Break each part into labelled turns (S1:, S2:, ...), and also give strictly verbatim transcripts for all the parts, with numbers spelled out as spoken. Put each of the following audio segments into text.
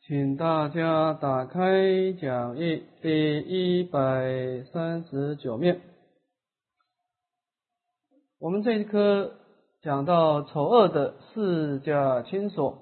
S1: 请大家打开讲义第一百三十九面。我们这一课讲到丑恶的四家亲所。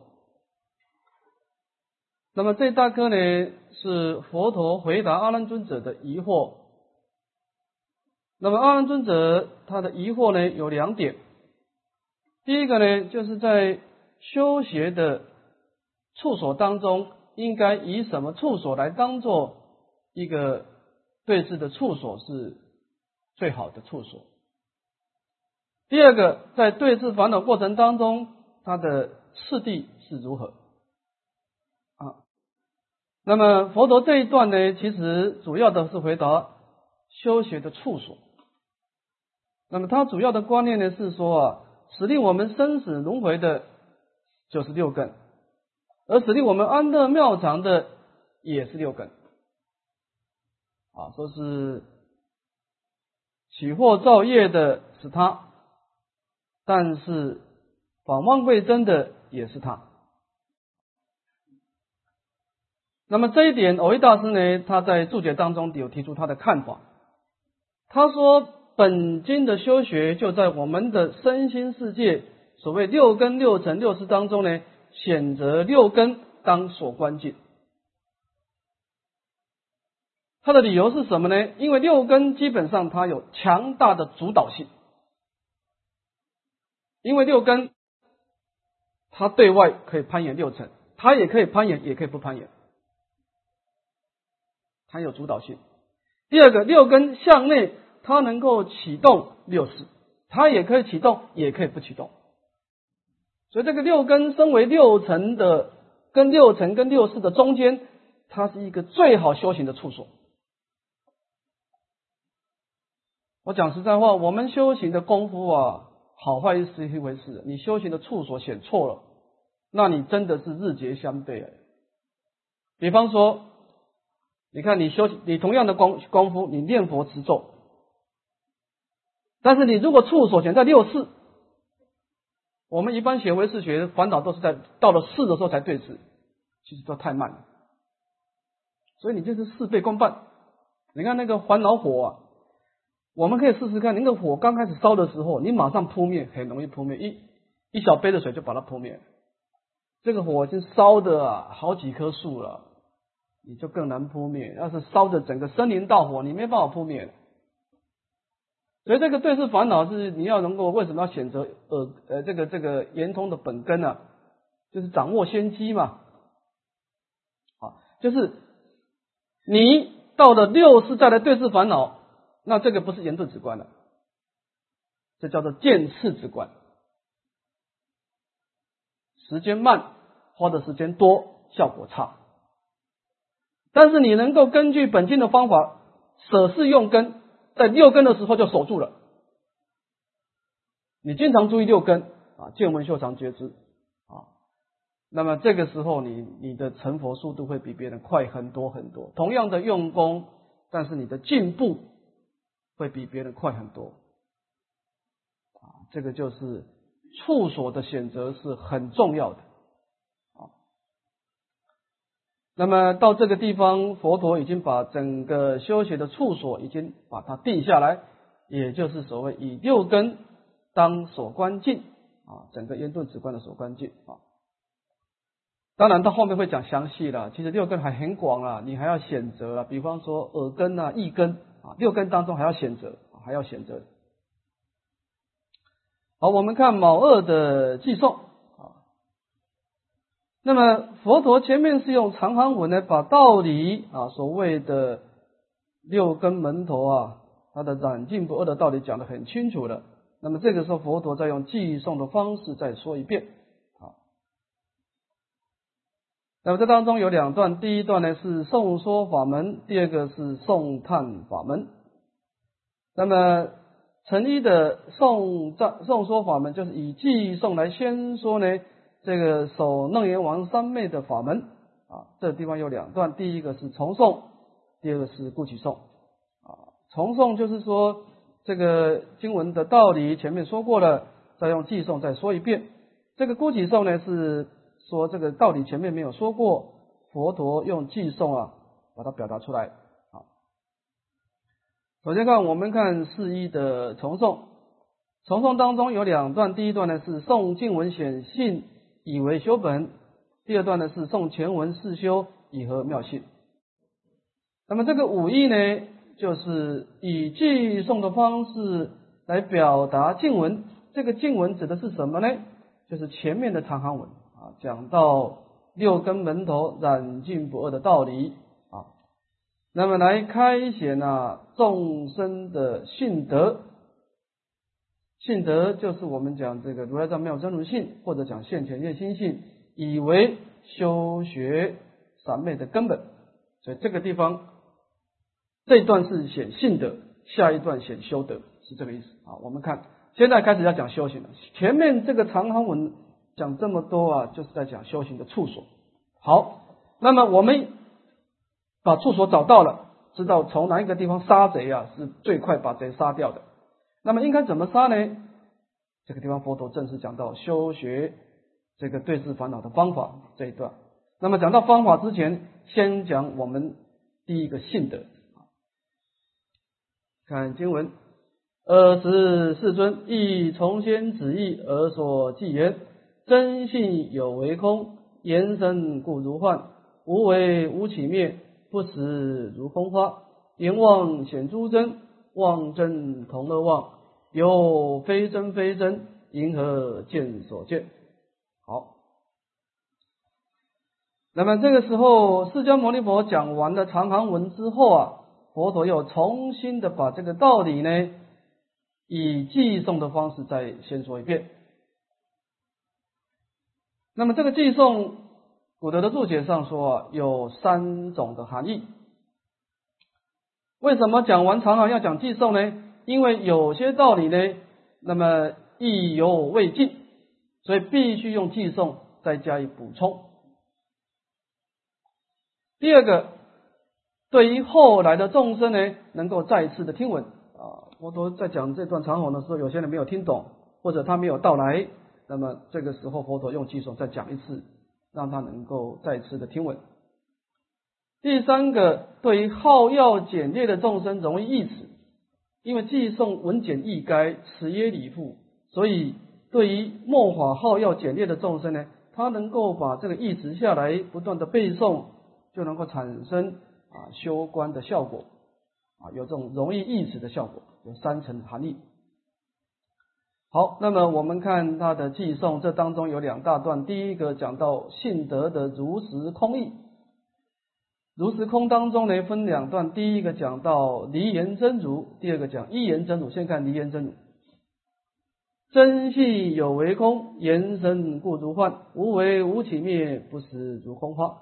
S1: 那么这大课呢，是佛陀回答阿难尊者的疑惑。那么阿难尊者他的疑惑呢有两点。第一个呢，就是在修学的处所当中，应该以什么处所来当做一个对治的处所是最好的处所。第二个，在对治烦恼过程当中，它的次第是如何啊？那么佛陀这一段呢，其实主要的是回答修学的处所。那么他主要的观念呢是说啊，使令我们生死轮回的就是六根，而使令我们安乐妙常的也是六根啊，说是起惑造业的是他，但是法妄未真的也是他。那么这一点蕅益大师呢，他在注解当中有提出他的看法。他说本经的修学就在我们的身心世界所谓六根六尘六识当中呢，选择六根当所观境。他的理由是什么呢？因为六根基本上它有强大的主导性，因为六根它对外可以攀岩六尘，它也可以攀岩也可以不攀岩，它有主导性。第二个，六根向内它能够启动六识，它也可以启动也可以不启动。所以这个六根身为六尘的跟六尘跟六识的中间，它是一个最好修行的处所。我讲实在话，我们修行的功夫啊，好坏是一回事，你修行的处所选错了，那你真的是日节相对了。比方说，你看你修你同样的功功夫，你念佛持咒，但是你如果处所选在六识，我们一般学唯识学烦恼都是在到了四的时候才对治，其实都太慢了，所以你就是事倍功半。你看那个烦恼火啊，我们可以试试看，那个火刚开始烧的时候，你马上扑灭，很容易扑灭，一一小杯的水就把它扑灭了。这个火已经烧的啊好几棵树了，你就更难扑灭。要是烧的整个森林大火，你没办法扑灭。所以这个对治烦恼是你要能够，为什么要选择呃呃这个这个圆通的本根啊？就是掌握先机嘛。啊，就是你到了六识再来对治烦恼，那这个不是圆顿止观了，这叫做渐次止观。时间慢，花的时间多，效果差。但是你能够根据本经的方法舍事用根，在六根的时候就守住了。你经常注意六根啊，见闻嗅尝觉知啊，那么这个时候你你的成佛速度会比别人快很多很多。同样的用功，但是你的进步会比别人快很多啊，这个就是处所的选择是很重要的啊。那么到这个地方，佛陀已经把整个修学的处所已经把它定下来，也就是所谓以六根当所观境啊，整个圆顿止观的所观境啊。当然到后面会讲详细了，其实六根还很广啊，你还要选择啊，比方说耳根啊、意根啊，六根当中还要选择，还要选择。好，我们看卯二的偈颂啊。那么佛陀前面是用长行文呢，把道理啊，所谓的六根门头啊，它的染净不二的道理讲得很清楚了。那么这个时候佛陀再用偈颂的方式再说一遍啊。那么这当中有两段，第一段呢是颂说法门，第二个是颂叹法门。那么成一的颂颂说法门，就是以偈颂来先说呢这个守楞严王三昧的法门啊。这个地方有两段，第一个是重颂，第二个是故起颂啊。重颂就是说这个经文的道理前面说过了，再用偈颂再说一遍。这个故起颂呢是说这个道理前面没有说过， 佛陀用偈颂啊把它表达出来。好，首先看我们看四一的重诵，重诵当中有两段，第一段呢是诵经文显性以为修本，第二段呢是诵前文示修以合妙性。那么这个五义呢，就是以偈颂的方式来表达经文。这个经文指的是什么呢？就是前面的长行文啊，讲到六根门头染净不二的道理啊，那么来开显啊众生的性德。性德就是我们讲这个如来藏妙真如性，或者讲现前业心性，以为修学三昧的根本。所以这个地方这一段是显性德，下一段显修德，是这个意思啊。我们看现在开始要讲修行了，前面这个长行文讲这么多啊，就是在讲修行的处所。好，那么我们把处所找到了，知道从哪一个地方杀贼啊是最快把贼杀掉的。那么应该怎么杀呢？这个地方佛陀正式讲到修学这个对治烦恼的方法这一段。那么讲到方法之前，先讲我们第一个性德。看经文，尔时世尊亦从先旨意而所记言，真性有为空，言身故如幻，无为无起灭，不实如空花，言妄显诸真，妄真同乐妄，有非真非真，因何见所见？好，那么这个时候释迦牟尼佛讲完了长行文之后啊，佛陀又重新的把这个道理呢以偈颂的方式再先说一遍。那么这个偈颂古德的注解上说啊，有三种的含义。为什么讲完长行要讲偈颂呢？因为有些道理呢，那么意犹未尽，所以必须用偈颂再加以补充。第二个，对于后来的众生呢，能够再次的听闻啊，佛陀在讲这段长行的时候，有些人没有听懂，或者他没有到来，那么这个时候佛陀用偈颂再讲一次，让他能够再次的听闻。第三个，对于好要简略的众生容易易词，因为偈颂文简意赅，词耶理赋，所以对于末法好要简略的众生呢，他能够把这个译词下来，不断的背诵，就能够产生啊修观的效果啊，有这种容易易词的效果，有三层含义。好，那么我们看他的偈颂，这当中有两大段，第一个讲到性德的如实空义。如实空当中呢分两段，第一个讲到离言真如，第二个讲依言真如。先看离言真如，真性有为空，言身故如幻，无为无起灭，不实如空花。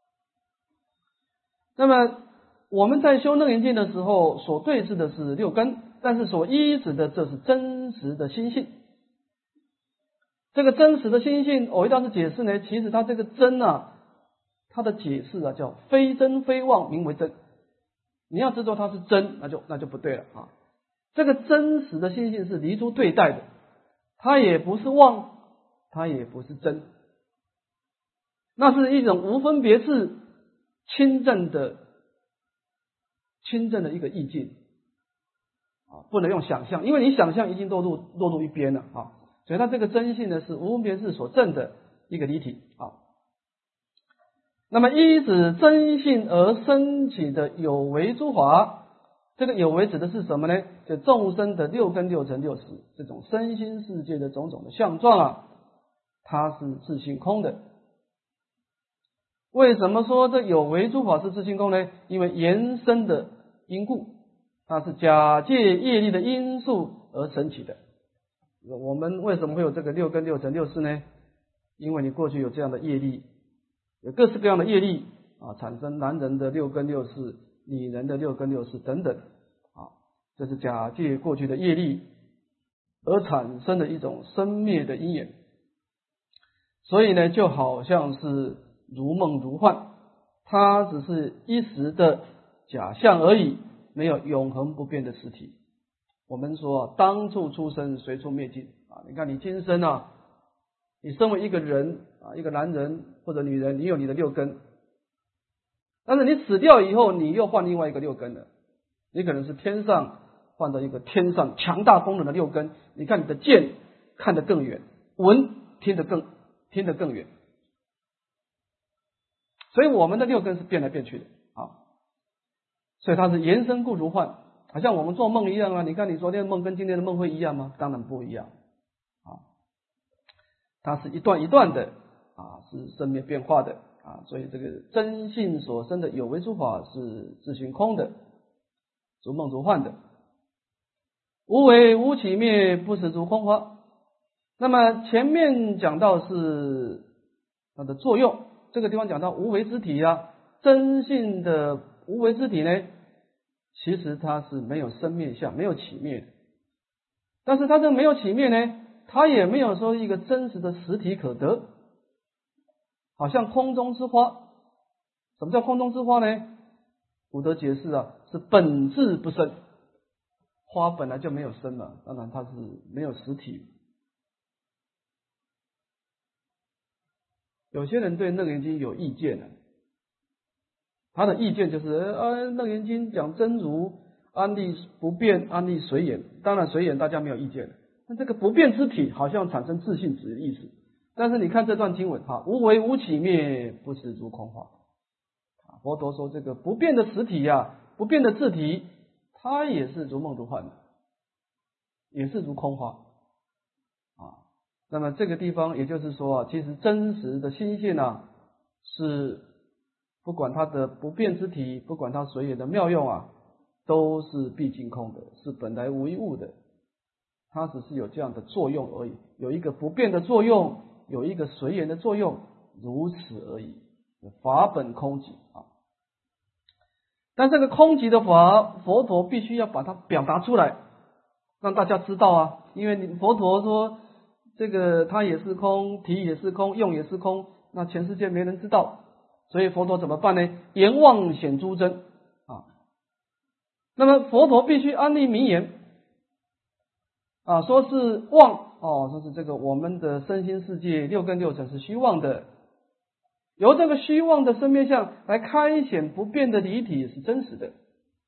S1: 那么我们在修楞严经的时候所对治的是六根，但是所依止的这是真实的心性。这个真实的心性，藕益大师解释呢，其实它这个真啊，它的解释啊叫非真非妄名为真。你要知道它是真，那就那就不对了啊。这个真实的心性是离诸对待的，它也不是妄，它也不是真，那是一种无分别智清正的清正的一个意境啊，不能用想象，因为你想象已经落入落入一边了啊。所以它这个真性呢是无分别智所证的一个离体啊。那么依止真性而生起的有为诸法，这个有为指的是什么呢？就众生的六根六尘六识，这种身心世界的种种的相状啊，它是自性空的。为什么说这有为诸法是自性空呢？因为延伸的因故，它是假借业力的因素而生起的。我们为什么会有这个六根六尘六识呢？因为你过去有这样的业力，有各式各样的业力啊，产生男人的六根六识，女人的六根六识等等啊，这是假借过去的业力而产生的一种生灭的因缘。所以呢，就好像是如梦如幻，它只是一时的假象而已，没有永恒不变的实体。我们说当处出生，随处灭尽啊！你看你今生啊，你身为一个人啊，一个男人或者女人，你有你的六根， 但是你死掉以后，你又换另外一个六根了，你可能是天上换到一个天上强大功能的六根，你看你的见看得更远，闻听得更听得更远，所以我们的六根是变来变去的啊，所以它是延伸故如幻，好像我们做梦一样啊。你看你昨天的梦跟今天的梦会一样吗？当然不一样啊，它是一段一段的啊，是生灭变化的啊，所以这个真性所生的有为诸法是自性空的，如梦如幻的，无为无起灭，不实诸空花。那么前面讲到是它的作用，这个地方讲到无为之体啊，真性的无为之体呢，其实它是没有生灭相，没有起灭的。但是它这没有起灭呢，它也没有说一个真实的实体可得，好像空中之花。什么叫空中之花呢？古德解释啊，是本质不生，花本来就没有生嘛，当然它是没有实体。有些人对《楞严经》有意见呢，他的意见就是啊，《楞严经》讲真如安立不变，安立随缘，当然随缘大家没有意见，那这个不变之体好像产生自性质的意思。但是你看这段经文哈，无为无起灭，不实诸空花。佛陀说这个不变的实体呀、啊，不变的自体，它也是如梦如幻的，也是如空花啊。那么这个地方也就是说啊，其实真实的心性啊，是不管它的不变之体，不管它随缘的妙用啊，都是毕竟空的，是本来无一物的，它只是有这样的作用而已，有一个不变的作用，有一个随缘的作用，如此而已，法本空寂啊。但这个空寂的法，佛陀必须要把它表达出来，让大家知道啊，因为你佛陀说这个它也是空，体也是空，用也是空，那全世界没人知道，所以佛陀怎么办呢？言妄显诸真啊。那么佛陀必须安立名言啊，说是妄哦，说是这个我们的身心世界六根六尘是虚妄的，由这个虚妄的生灭相来开显不变的离体是真实的。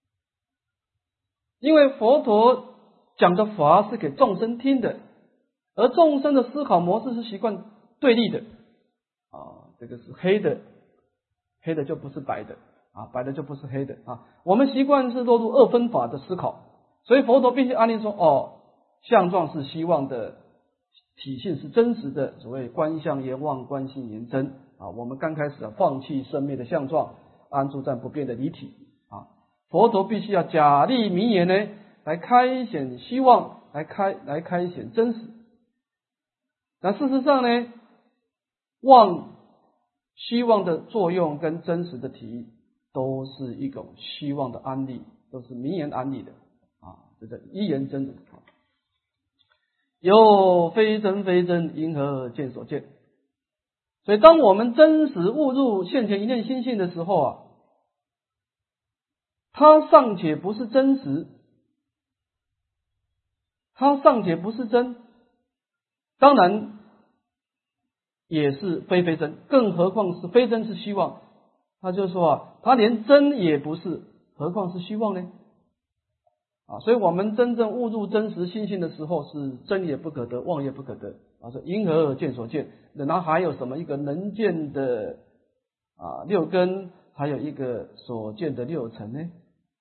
S1: 因为佛陀讲的法是给众生听的，而众生的思考模式是习惯对立的啊，这个是黑的，黑的就不是白的啊，白的就不是黑的啊。我们习惯是落入二分法的思考，所以佛陀必须安立说哦，相状是希望的，体性是真实的，所谓观相言妄，观性言真啊。我们刚开始啊，放弃生灭的相状，安住在不变的离体啊。佛陀必须要假立名言呢，来开显希望，来开来开显真实。那事实上呢，妄希望的作用跟真实的体都是一种希望的安立，都是名言安立的啊，这叫一言真如。有非真非真，因何见所见？所以当我们真实悟入现前一念心性的时候啊，它尚且不是真实，它尚且不是真，当然也是非非真，更何况是非真是虚妄。他就说啊，他连真也不是，何况是虚妄呢？啊，所以我们真正悟入真实心性的时候，是真也不可得，妄也不可得啊。说因何见所见？然后还有什么一个能见的啊六根，还有一个所见的六尘呢？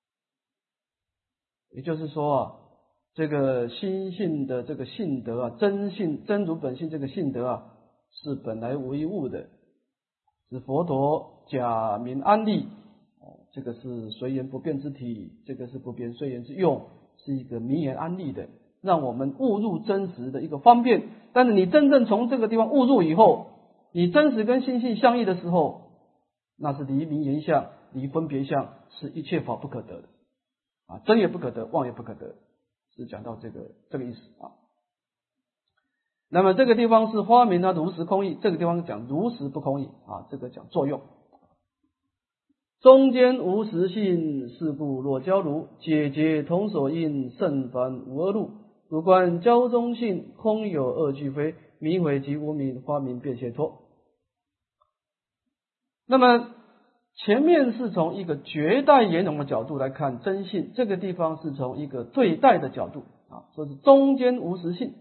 S1: 也就是说啊，这个心性的这个性德啊，真性真如本性这个性德啊，是本来无一物的，是佛陀假名安立。这个是随缘不变之体，这个是不变随缘之用，是一个名言安立的，让我们悟入真实的一个方便。但是你真正从这个地方悟入以后，你真实跟心性相异的时候，那是离名言相，离分别相，是一切法不可得的啊，真也不可得，妄也不可得，是讲到这个这个意思啊。那么这个地方是花明它如实空义，这个地方讲如实不空义啊，这个讲作用。中间无实性，是故若交如，解结同所应，甚凡无二路。如观交中性，空有二俱非，明慧即无明，花明便解脱。那么前面是从一个绝代圆融的角度来看真性，这个地方是从一个对待的角度啊，说是中间无实性。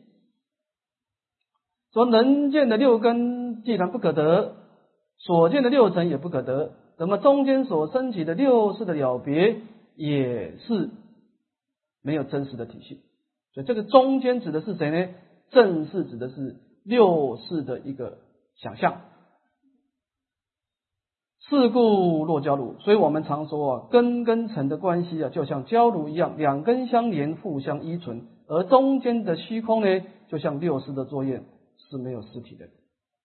S1: 说能见的六根既然不可得，所见的六尘也不可得，那么中间所升起的六识的了别也是没有真实的体系。所以这个中间指的是谁呢？正是指的是六识的一个想象。是故若交炉，所以我们常说啊，根跟尘的关系啊，就像交炉一样，两根相连，互相依存，而中间的虚空呢，就像六识的作业是没有实体的。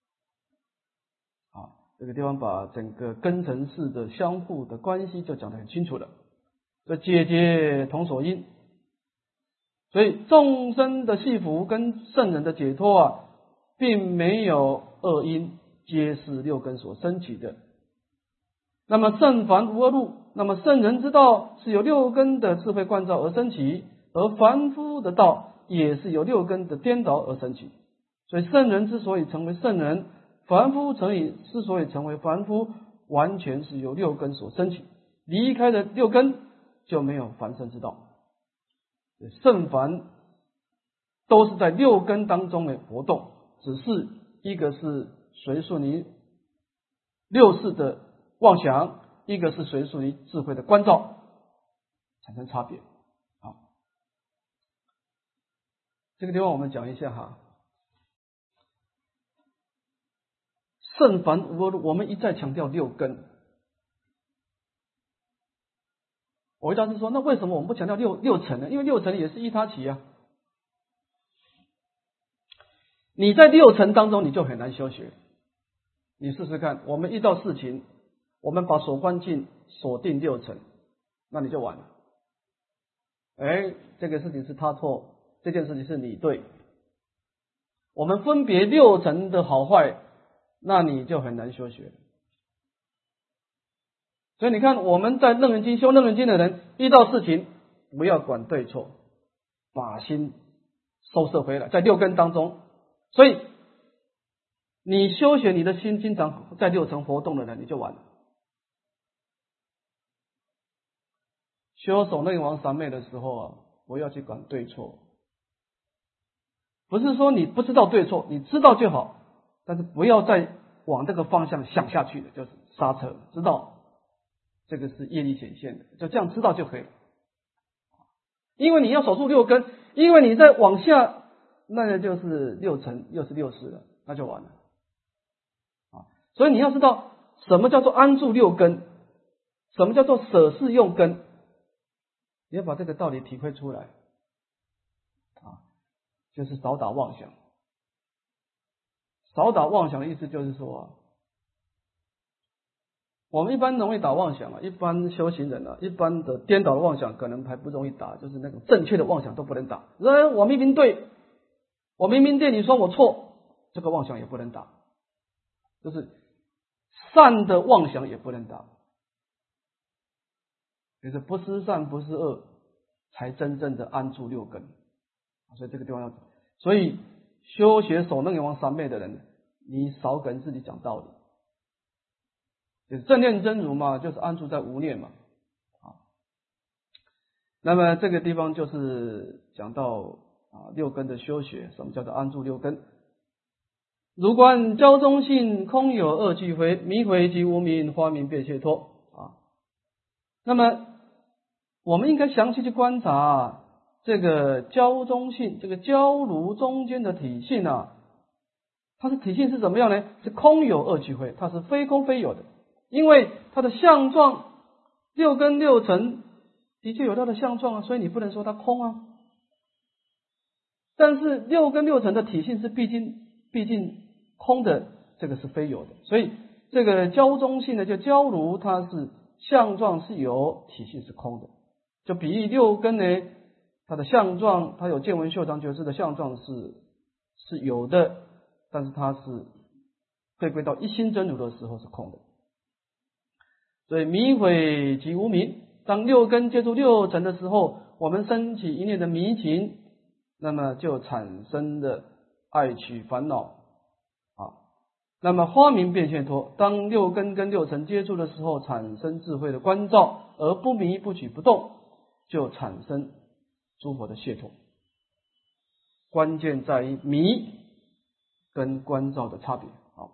S1: 啊，这个地方把整个根尘识的相互的关系就讲得很清楚了。这解结同所因，所以众生的系福跟圣人的解脱啊，并没有二因，皆是六根所升起的。那么圣凡无二路，那么圣人之道是由六根的智慧观照而升起，而凡夫的道也是由六根的颠倒而升起。所以圣人之所以成为圣人，凡夫成以之所以成为凡夫，完全是由六根所升起。离开了六根，就没有凡圣之道。圣凡都是在六根当中的活动，只是一个是随顺于六识的妄想，一个是随顺于智慧的观照，产生差别。好，这个地方我们讲一下哈。圣凡无二路，我们一再强调六根。我回答是说，那为什么我们不强调六六尘呢？因为六尘也是依他起啊。你在六尘当中，你就很难修学。你试试看，我们遇到事情，我们把所观境锁定六尘，那你就完了。哎，这个事情是他错，这件事情是你对。我们分别六尘的好坏，那你就很难修学。所以你看，我们在楞严经修楞严经的人，遇到事情不要管对错，把心收摄回来，在六根当中。所以你修学你的心经常在六尘活动的人，你就完了。修守内王三昧的时候啊，不要去管对错，不是说你不知道对错，你知道就好，但是不要再往这个方向想下去的，就是刹车，知道这个是业力显现的，就这样知道就可以了。因为你要守住六根，因为你再往下，那就是六尘，又是六识了，那就完了。啊，所以你要知道什么叫做安住六根，什么叫做舍事用根，你要把这个道理体会出来。啊，就是少打妄想。少打妄想的意思就是说啊，我们一般容易打妄想啊，一般修行人啊，一般的颠倒的妄想可能还不容易打，就是那种正确的妄想都不能打。人我明明对，我明明对，你说我错，这个妄想也不能打。就是善的妄想也不能打，就是不是善不是恶，才真正的安住六根。所以这个地方要，所以修学守楞严王三昧的人，你少跟自己讲道理。就是正念真如嘛，就是安住在无念嘛。啊，那么这个地方就是讲到啊六根的修学，什么叫做安住六根？如观交中性，空有二俱非，迷回即无明，花明便解脱。啊，那么我们应该详细去观察这个交中性，这个交如中间的体性啊，它的体性是怎么样呢？是空有二俱非，它是非空非有的。因为它的相状，六根六尘的确有它的相状啊，所以你不能说它空啊。但是六根六尘的体性是毕竟毕竟空的，这个是非有的。所以这个交中性呢，就交如它是相状是有，体性是空的。就比喻六根呢，它的相状，它有见闻嗅尝觉知的相状是是有的，但是它是回归到一心真如的时候是空的。所以迷悔即无明，当六根接触六尘的时候，我们升起一念的迷情，那么就产生的爱取烦恼啊。 那么花明变现脱，当六根跟六尘接触的时候，产生智慧的关照，而不迷不取不动，就产生诸佛的解脱。关键在于迷跟关照的差别。好，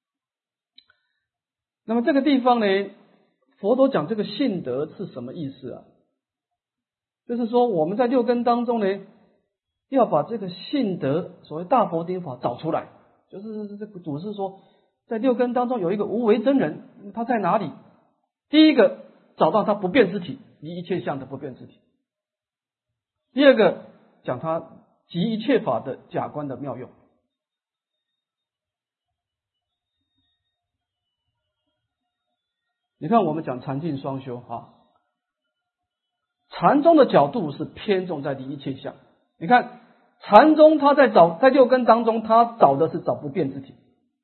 S1: 那么这个地方呢，佛陀讲这个信德是什么意思啊？就是说我们在六根当中呢，要把这个信德，所谓大佛顶法找出来。就是这个祖师说，在六根当中有一个无为真人，他在哪里？第一个找到他不变之体，离一切相的不变之体；第二个讲他集一切法的假观的妙用。你看我们讲禅净双修啊，禅宗的角度是偏重在离一切相。你看禅宗他在找，在六根当中他找的是找不变之体。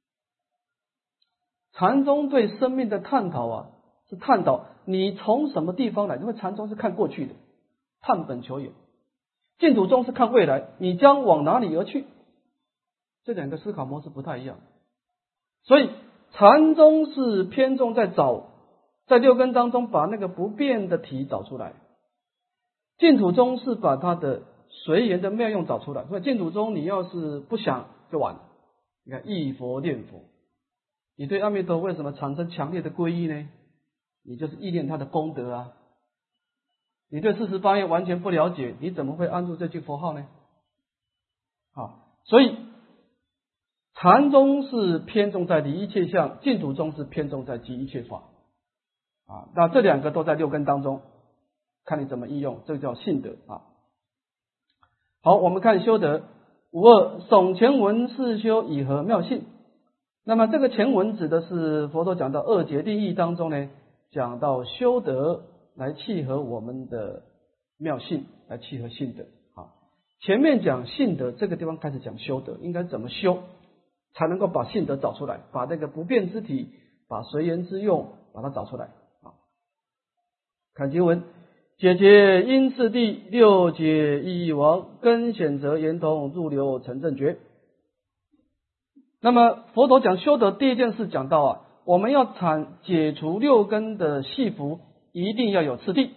S1: 禅宗对生命的探讨啊，是探讨你从什么地方来，因为禅宗是看过去的，探本求源；净土宗是看未来，你将往哪里而去。这两个思考模式不太一样，所以禅宗是偏重在找，在六根当中把那个不变的体找出来，净土宗是把它的随缘的妙用找出来。所以净土宗你要是不想就完了。你看忆佛念佛，你对阿弥陀为什么产生强烈的皈依呢？你就是忆念他的功德啊。你对四十八愿完全不了解，你怎么会安住这句佛号呢？好，所以禅宗是偏重在离一切相，净土宗是偏重在集一切法啊。那这两个都在六根当中，看你怎么应用，这个叫信德啊。好，我们看修德五二，耸前文是修以合妙性。那么这个前文指的是佛陀讲到二劫定义当中呢，讲到修德来契合我们的妙性，来契合信德啊。前面讲信德，这个地方开始讲修德，应该怎么修才能够把信德找出来，把那个不变之体，把随缘之用把它找出来啊。看经文，解结因次第，六解一义王，根显则圆通，入流成正觉。那么佛陀讲修德第一件事讲到啊，我们要产解除六根的系缚，一定要有次第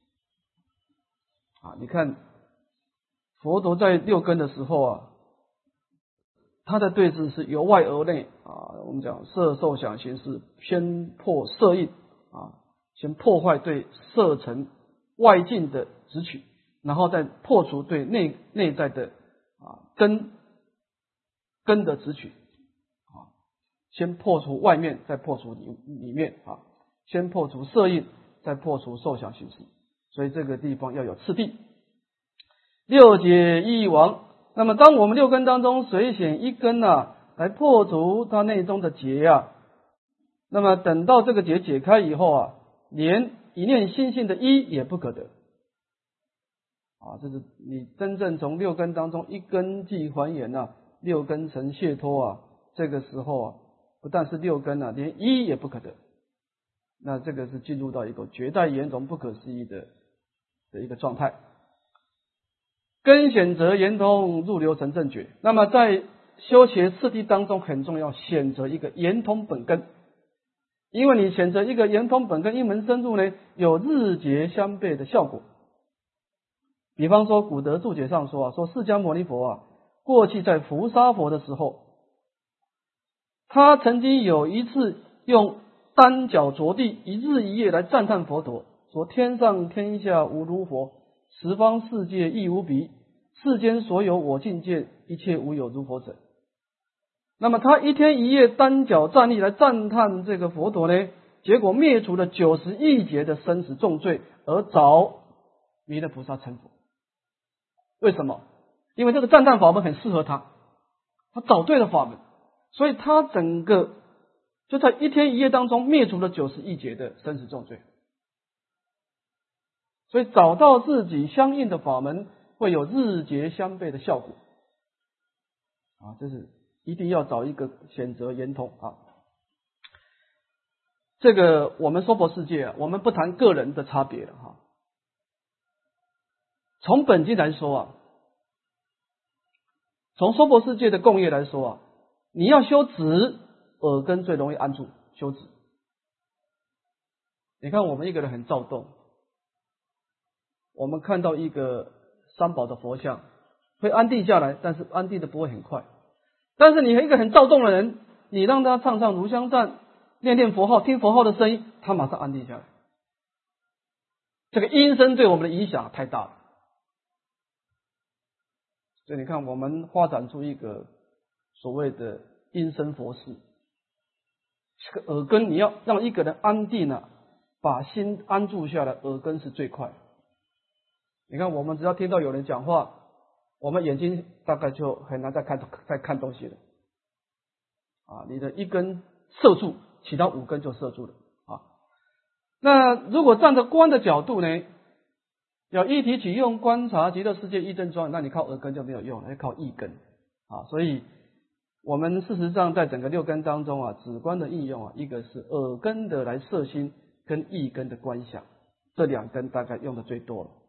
S1: 啊。你看佛陀在六根的时候啊，他的对治是由外而内啊，我们讲色受想行识，先破色印啊，先破坏对色尘外境的执取，然后再破除对内内在的啊根根的执取啊，先破除外面，再破除里里面啊，先破除色印，再破除受想行识，所以这个地方要有次第。六解一义王，那么当我们六根当中随选一根啊，来破除它内中的结啊，那么等到这个结解开以后啊，连一念心性的一也不可得啊！这是你真正从六根当中一根即还原啊，六根成解脱啊，这个时候啊，不但是六根啊，连一也不可得。那这个是进入到一个绝代圆融不可思议的的一个状态。根显则圆通，入流成正觉。那么在修学次第当中很重要，选择一个圆通本根。因为你选择一个圆通本根一门深入呢，有日结相悖的效果。比方说古德注解上说啊，说释迦牟尼佛啊，过去在伏沙佛的时候，他曾经有一次用单脚着地，一日一夜来赞叹佛陀，说天上天下无如佛，十方世界亦无比，世间所有我尽见，一切无有如佛者。那么他一天一夜单脚站立来赞叹这个佛陀呢，结果灭除了九十亿劫的生死重罪，而找弥勒菩萨成佛。为什么？因为这个赞叹法门很适合他，他找对了法门，所以他整个就在一天一夜当中灭除了九十亿劫的生死重罪。所以找到自己相应的法门，会有日结相悖的效果啊，这是一定要找一个选择圆通啊。这个我们娑婆世界啊，我们不谈个人的差别了哈。从本经来说啊，从娑婆世界的共业来说啊，你要修止， 耳根最容易安住修止。你看我们一个人很躁动，我们看到一个三宝的佛像会安定下来，但是安定的不会很快。但是你一个很躁动的人，你让他唱唱如香赞，念念佛号，听佛号的声音，他马上安定下来。这个音声对我们的影响太大了。所以你看我们发展出一个所谓的音声佛事，这个耳根你要让一个人安定啊，把心安住下来，耳根是最快。你看我们只要听到有人讲话，我们眼睛大概就很难再看再看东西了啊，你的一根摄住，其他五根就摄住了啊。那如果站在观的角度呢，要一体起用观察极乐世界一真庄，那你靠耳根就没有用了，要靠意根啊。所以我们事实上在整个六根当中啊，止观的应用啊，一个是耳根的来摄心，跟意根的观想，这两根大概用的最多了。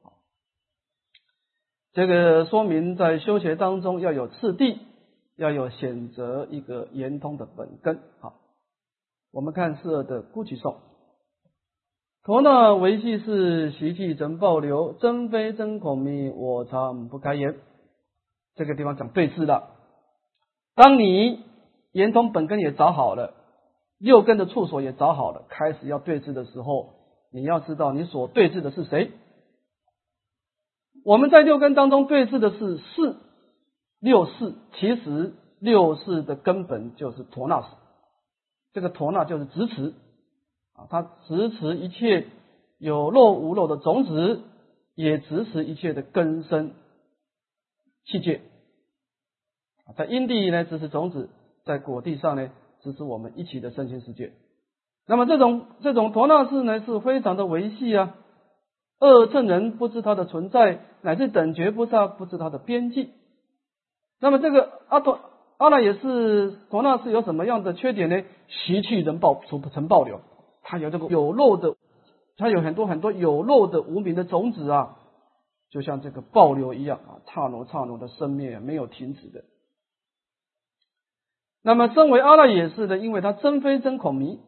S1: 这个说明在修学当中要有次第，要有选择一个圆通的本根。好，我们看四二的孤起颂。陀那维系是习气真爆流，真非真孔迷，我常不开言。这个地方讲对治了。当你圆通本根也找好了，六根的处所也找好了，开始要对治的时候，你要知道你所对治的是谁。我们在六根当中对治的是事，六事，其实六事的根本就是陀那识。这个陀那就是执持啊，它执持一切有漏无漏的种子，也执持一切的根生器界。在因地呢，执持种子；在果地上呢，执持我们一起的身心世界。那么这种这种陀那识呢，是非常的维系啊。二乘人不知它的存在，乃至等觉菩萨不知它的边际。那么这个阿陀阿赖耶识陀那识有什么样的缺点呢？习气人爆成爆流，它有这个有漏的，它有很多很多有漏的无明的种子啊，就像这个爆流一样啊，刹那刹那的生灭，没有停止的。那么身为阿赖耶识的，因为它真非真孔迷，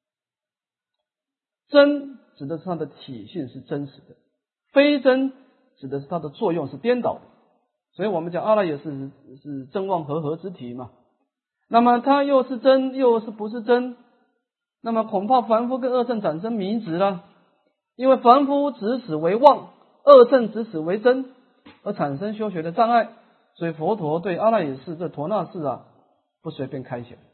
S1: 真指的是它的体性是真实的，非真指的是它的作用是颠倒的。所以我们讲阿赖耶识是真妄合合之体嘛。那么它又是真又是不是真，那么恐怕凡夫跟二乘产生迷执了，因为凡夫执此为妄，二乘执此为真，而产生修学的障碍。所以佛陀对阿赖耶识这陀那识啊，不随便开显。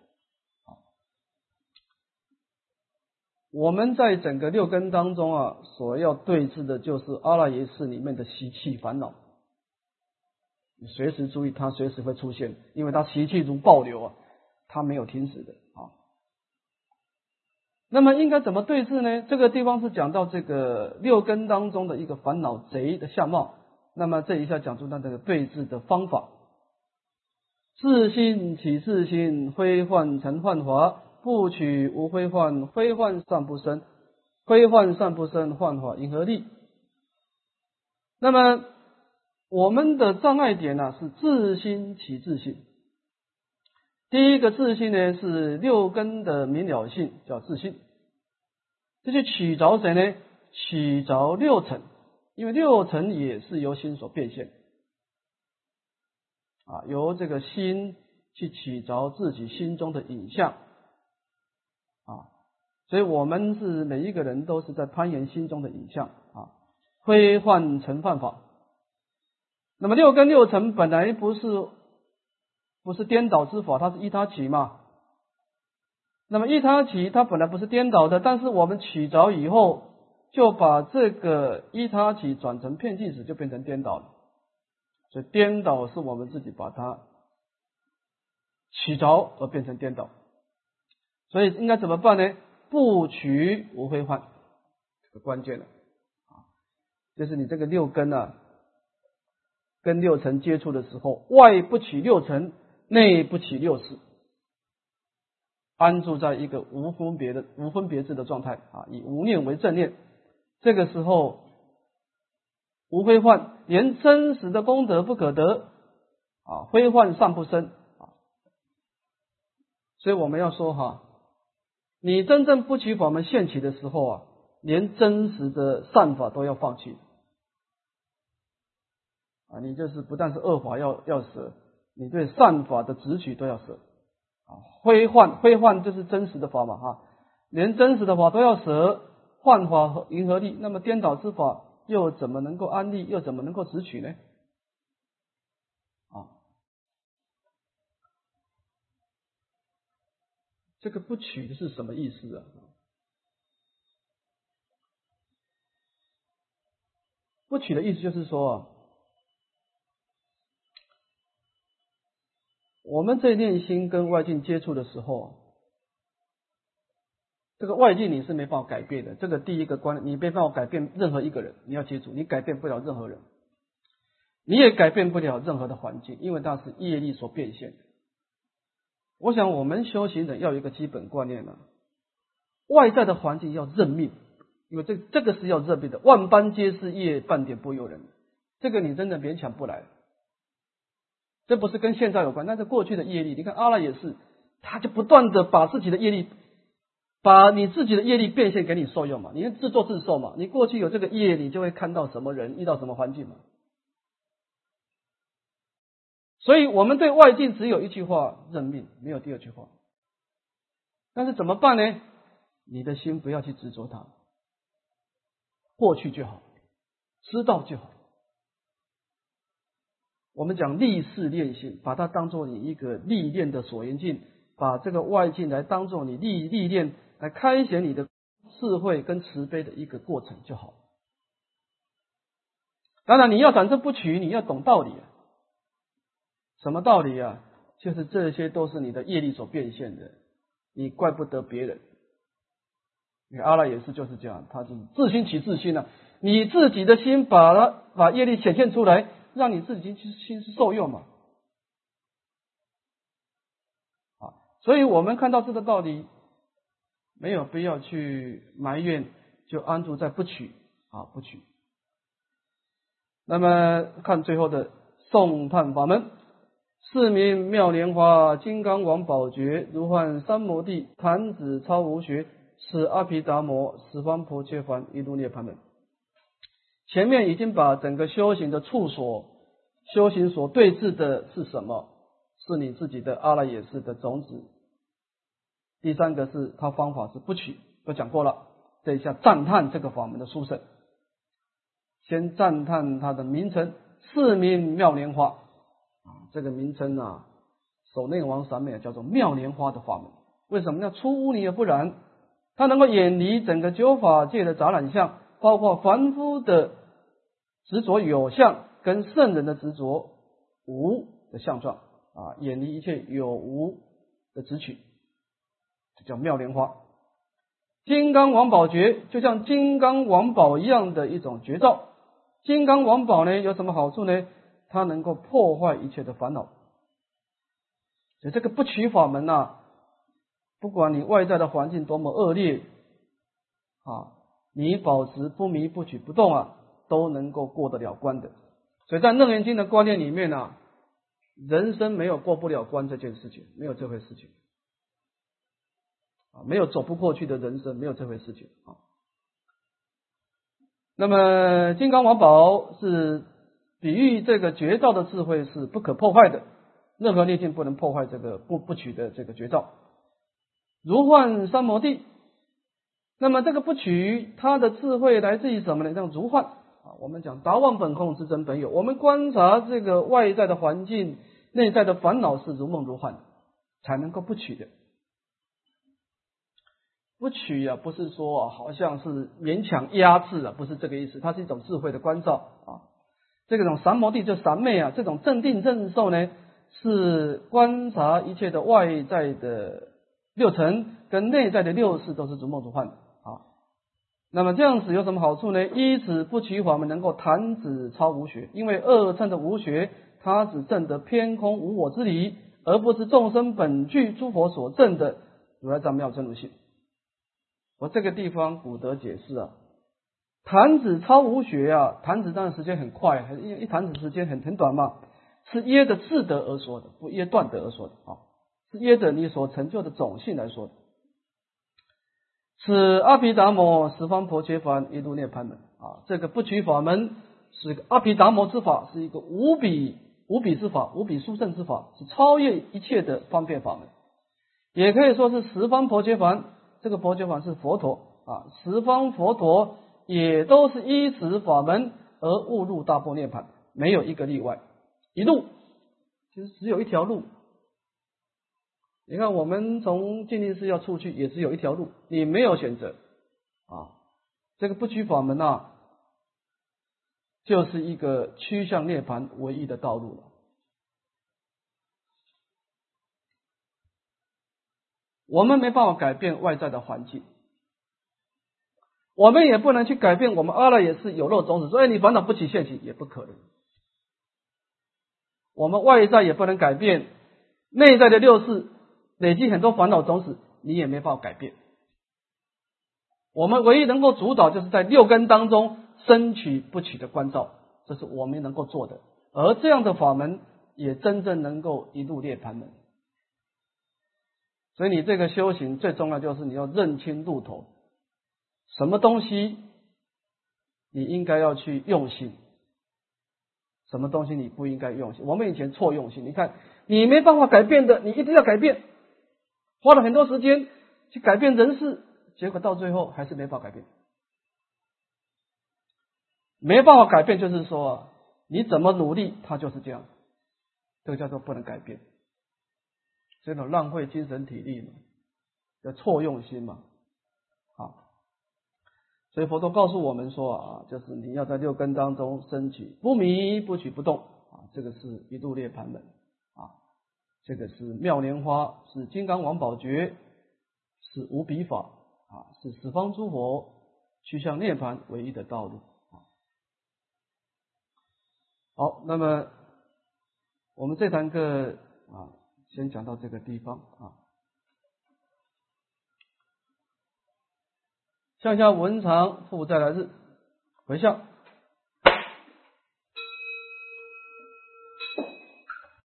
S1: 我们在整个六根当中啊，所要对治的就是阿赖耶识里面的习气烦恼。你随时注意，它随时会出现，因为它习气如暴流啊，它没有停止的啊。那么应该怎么对治呢？这个地方是讲到这个六根当中的一个烦恼贼的相貌。那么这一下讲出它这个对治的方法。自心起自心，非幻成幻法。不取无非幻，非幻散不生，非幻散不生，幻法因何立？那么我们的障碍点呢、啊、是自心起自心。第一个自心呢是六根的明了性，叫自心。这就起着谁呢？起着六尘，因为六尘也是由心所变现啊，由这个心去起着自己心中的影像。啊，所以我们是每一个人都是在攀岩心中的影像啊，非幻成幻法。那么六根六尘本来不是不是颠倒之法，它是依他起嘛。那么依他起，它本来不是颠倒的，但是我们起着以后，就把这个依他起转成遍计使，就变成颠倒了。所以颠倒是我们自己把它起着而变成颠倒。所以应该怎么办呢？不取无非幻，这个关键了啊，就是你这个六根啊，跟六尘接触的时候，外不起六尘，内不起六识，安住在一个无分别的无分别智的状态啊，以无念为正念。这个时候无非幻，连真实的功德不可得啊，非幻尚不生。 所以我们要说哈，你真正不取法门现起的时候啊，连真实的善法都要放弃啊！你就是不但是恶法要要舍，你对善法的执取都要舍啊！灰幻灰幻就是真实的法嘛哈，连真实的法都要舍，幻法和云何立？那么颠倒之法又怎么能够安立？又怎么能够执取呢？啊，这个不取的是什么意思啊？不取的意思就是说啊，我们在念心跟外境接触的时候，这个外境你是没办法改变的。这个第一个观念，你没办法改变任何一个人，你要记住，你改变不了任何人，你也改变不了任何的环境，因为它是业力所变现的。我想我们修行人要有一个基本观念啊，外在的环境要认命，因为这这个是要认命的。万般皆是业，半点不由人，这个你真的勉强不来。这不是跟现在有关，但是过去的业力，你看阿赖也是，他就不断的把自己的业力，把你自己的业力变现给你受用嘛，你自作自受嘛，你过去有这个业，你就会看到什么人，遇到什么环境嘛。所以我们对外境只有一句话，认命，没有第二句话。但是怎么办呢？你的心不要去执着它，过去就好，知道就好。我们讲历事练性，把它当做你一个历练的所缘境，把这个外境来当做你历历练来开显你的智慧跟慈悲的一个过程就好。当然你要产生不取，你要懂道理啊。什么道理啊？就是这些都是你的业力所变现的，你怪不得别人。你阿赖也是就是这样，他是自心起自心啊，你自己的心把它把业力显现出来，让你自己心是受用嘛。啊，所以我们看到这个道理，没有必要去埋怨，就安住在不取啊不取。那么看最后的颂叹法门。四名妙莲华，金刚王宝觉，如幻三摩地，弹指超无学，是阿毗达摩，十方婆伽梵，一路涅槃门。前面已经把整个修行的处所，修行所对峙的是什么？是你自己的阿赖耶识的种子。第三个是他方法是不取，都讲过了。这一下赞叹这个法门的殊胜，先赞叹它的名称，四名妙莲华。这个名称啊，首内王三昧叫做妙莲花的法门。为什么叫出污泥而不染？它能够远离整个九法界的杂染相，包括凡夫的执着有相跟圣人的执着无的相状啊，远离一切有无的执取，这叫妙莲花。金刚王宝觉就像金刚王宝一样的一种绝招。金刚王宝呢有什么好处呢？它能够破坏一切的烦恼。所以这个不取法门啊，不管你外在的环境多么恶劣啊，你保持不迷不取不动啊，都能够过得了关的。所以在楞严经的观念里面啊，人生没有过不了关这件事情，没有这回事情啊，没有走不过去的人生，没有这回事情啊。那么金刚王宝是比喻这个绝招的智慧是不可破坏的，任何孽境不能破坏这个不不取的这个绝招。如幻三摩地，那么这个不取它的智慧来自于什么呢？像如幻啊，我们讲达妄本空，自真本有。我们观察这个外在的环境，内在的烦恼是如梦如幻，才能够不取的。不取啊，不是说啊，好像是勉强压制啊，不是这个意思，它是一种智慧的关照啊。这种三摩地就三昧啊，这种正定正受呢，是观察一切的外在的六尘跟内在的六识都是如梦如幻的啊。那么这样子有什么好处呢？依此不取法门能够弹指超无学，因为二乘的无学，它只证得偏空无我之理，而不是众生本具诸佛所证的如来藏妙真如性。我这个地方古德解释啊，弹指超无学啊，弹指当然时间很快，因为一弹指时间很很短嘛，是耶的自得而说的，不耶断得而说的啊。 是约着你所成就的种性来说的。此阿毗达摩十方婆伽梵一入涅槃门啊，这个不取法门是个阿毗达摩之法，是一个无比无比之法，无比殊胜之法，是超越一切的方便法门，也可以说是十方婆伽梵。这个婆伽梵是佛陀啊，十方佛陀也都是依此法门而悟入大般涅槃，没有一个例外。一路其实只有一条路，你看我们从净土寺要出去也只有一条路，你没有选择啊。这个不取法门啊，就是一个趋向涅槃唯一的道路了。我们没办法改变外在的环境，我们也不能去改变我们阿赖耶识有漏种子，所以你烦恼不起现行也不可能。我们外在也不能改变，内在的六识累积很多烦恼种子，你也没办法改变。我们唯一能够主导，就是在六根当中生取不取的关照，这是我们能够做的。而这样的法门也真正能够一入涅槃门。所以你这个修行最重要就是你要认清路头，什么东西你应该要去用心，什么东西你不应该用心。我们以前错用心，你看你没办法改变的，你一定要改变，花了很多时间去改变人事，结果到最后还是没法改变。没办法改变就是说啊，你怎么努力它就是这样，这个叫做不能改变。这种浪费精神体力嘛，叫错用心嘛。好，所以佛陀告诉我们说啊，就是你要在六根当中升起不迷不取不动啊，这个是一入涅槃门啊，这个是妙莲花，是金刚王宝觉，是无比法啊，是十方诸佛趋向涅槃唯一的道路。好，那么我们这堂课啊，先讲到这个地方啊。向下文长复再来日，回向。